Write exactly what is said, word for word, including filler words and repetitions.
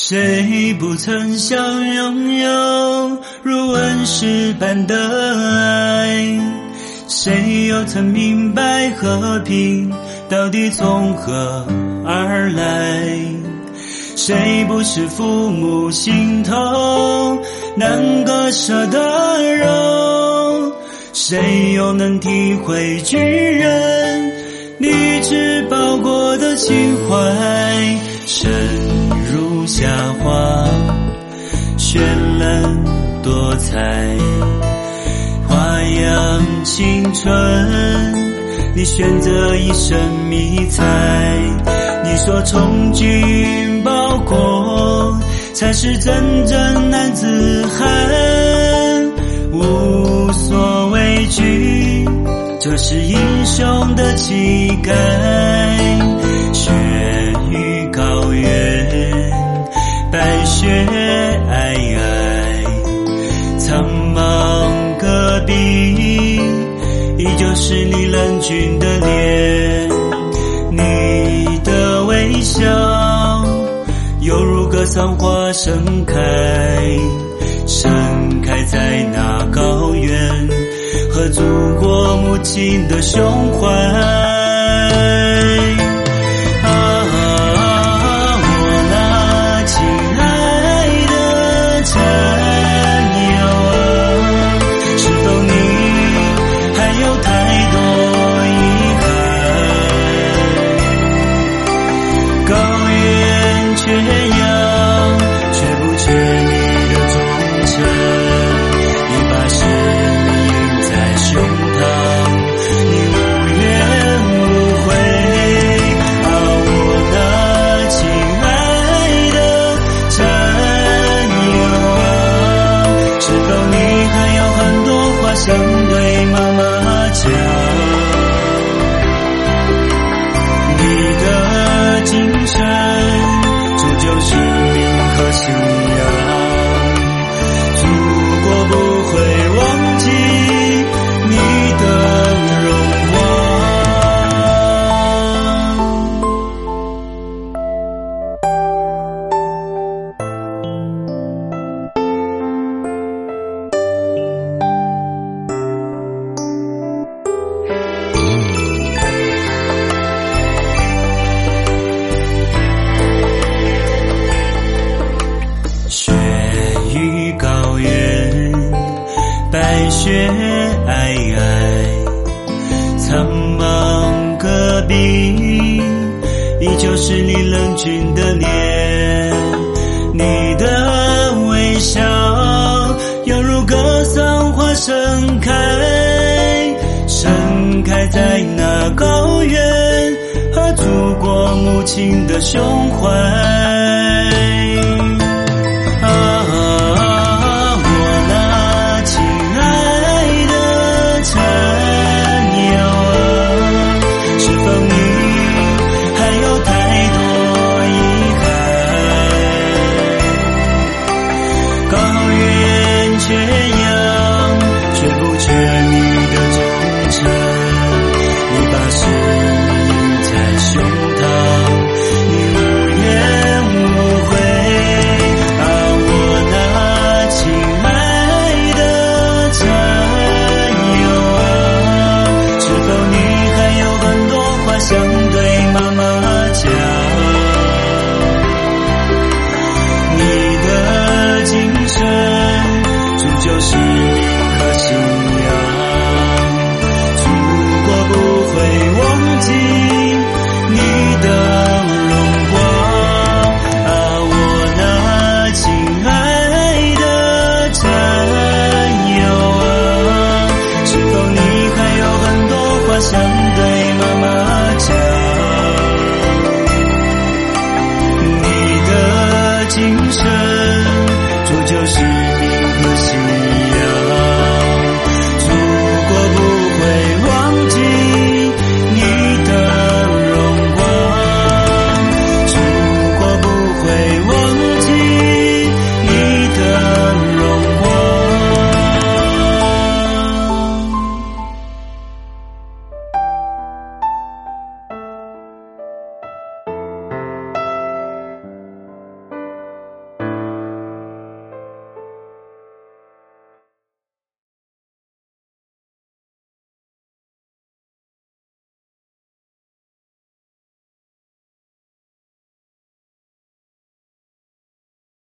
谁不曾想拥有如温室般的爱？谁又曾明白和平到底从何而来？谁不是父母心头难割舍的肉？谁又能体会巨人励志报国的情怀？深如夏花，绚烂多彩，花样青春，你选择一生迷彩。你说从军报国才是真正男子汉，无所畏惧，这是英雄的气概。雪域高原，白雪皑皑，苍茫戈壁，依旧是你冷峻的脸。你的微笑犹如格桑花盛开，盛开在那高原和祖国母亲的胸怀。想对妈妈讲，你的精神铸就使命和信仰，祖国不会忘记你的荣光。雪域高原，白雪皑皑，苍茫戈壁，依旧是你冷峻的脸。你的微笑犹如格桑花盛开，盛开在那高原和祖国母亲的胸怀。